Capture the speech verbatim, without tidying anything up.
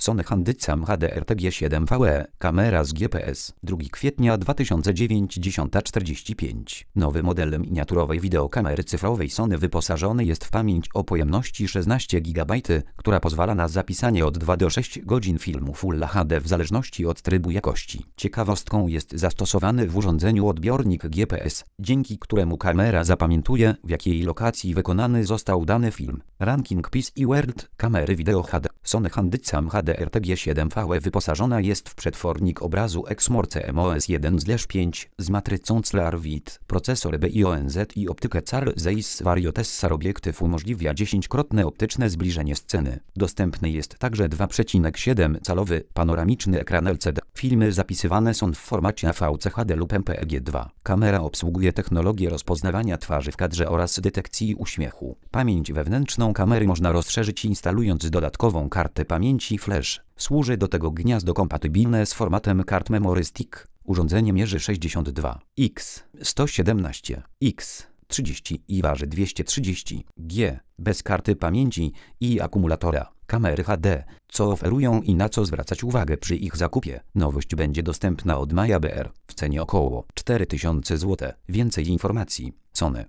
Sony Handycam H D R T G siedem V E, kamera z G P S, drugiego kwietnia dwa tysiące dziewięć, dziesiąta czterdzieści pięć. Nowy model miniaturowej wideokamery cyfrowej Sony wyposażony jest w pamięć o pojemności szesnaście gigabajtów, która pozwala na zapisanie od dwóch do sześciu godzin filmu Full H D w zależności od trybu jakości. Ciekawostką jest zastosowany w urządzeniu odbiornik G P S, dzięki któremu kamera zapamiętuje, w jakiej lokacji wykonany został dany film. Ranking P C World kamery wideo H D. Sony Handycam H D R T G siedem V E wyposażona jest w przetwornik obrazu Exmor C M O S jeden pięć z matrycą C L R W I D, procesor B I O N Z i optykę C A R Zeiss Variotessar. Obiektyw umożliwia dziesięciokrotne optyczne zbliżenie sceny. Dostępny jest także dwa przecinek siedem calowy panoramiczny ekran L C D. Filmy zapisywane są w formacie A V C H D lub M P E G dwa. Kamera obsługuje technologię rozpoznawania twarzy w kadrze oraz detekcji uśmiechu. Pamięć wewnętrzną kamery można rozszerzyć instalując dodatkową kartę pamięci flash. Służy do tego gniazdo kompatybilne z formatem kart Memory Stick. Urządzenie mierzy sześćdziesiąt dwa na sto siedemnaście na trzydzieści i waży dwieście trzydzieści gram, bez karty pamięci i akumulatora. Kamery H D, co oferują i na co zwracać uwagę przy ich zakupie. Nowość będzie dostępna od maja B R w cenie około cztery tysiące złotych. Więcej informacji: Sony.